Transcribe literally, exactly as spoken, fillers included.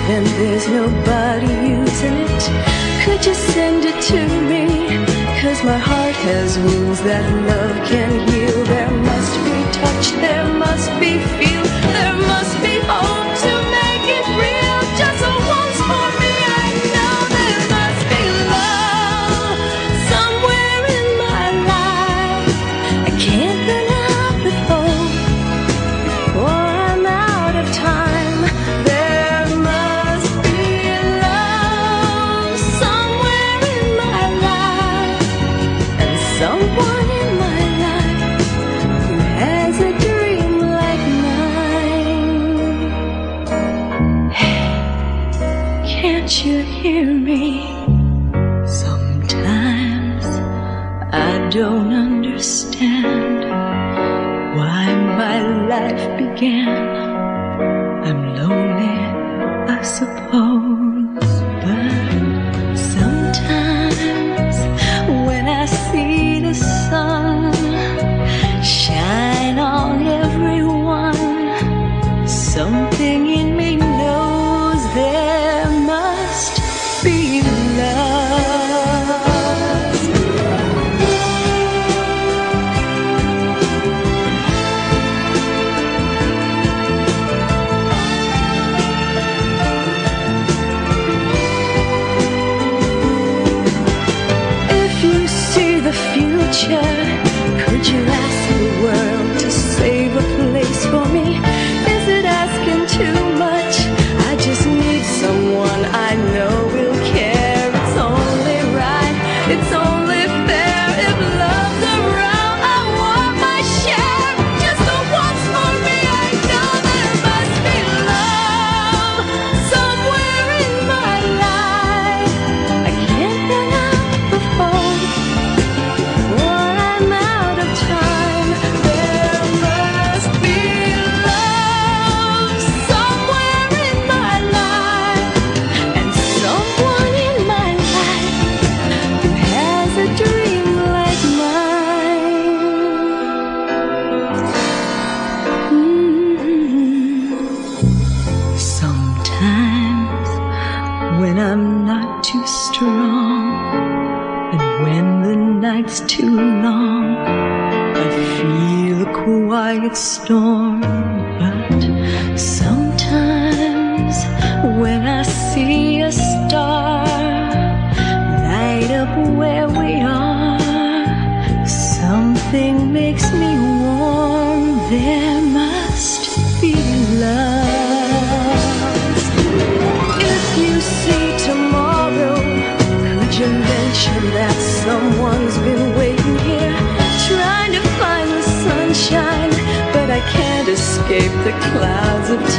then there's nobody using it. Could you send it to me? 'Cause my heart has wounds that love can heal. There must be touch, there must be feel, there must be hope to make it real. Just once for me, I know there must be love somewhere in my life. I can't run out of hope before I'm out of time. There must be love somewhere in my life, and someone in my life who has a dream like mine. Hey, can't you hear me? Sometimes I don't understand why my life began. I'm lonely, I suppose, but sometimes when I see the sun shine on everyone, something in me knows there must be love. If you see the future, could you ask the world to save a place for me? Is it asking too much? I just need someone I know will care. It's only right, it's only fair. If love's around, I want my share. Just a once for me, I know there must be love somewhere in my life. I can't run out of hope before I'm out of time. There must be love somewhere in my life, and someone in my life who has a dream like mine. Mm. Sometimes when I'm not too strong, and when the night's too long, I feel a quiet storm. But sometimes when I see a star light up where we are, something makes me warm. There must be love. If you see tomorrow, could you mention that someone's been waiting here, trying to find the sunshine, but I can't escape the clouds of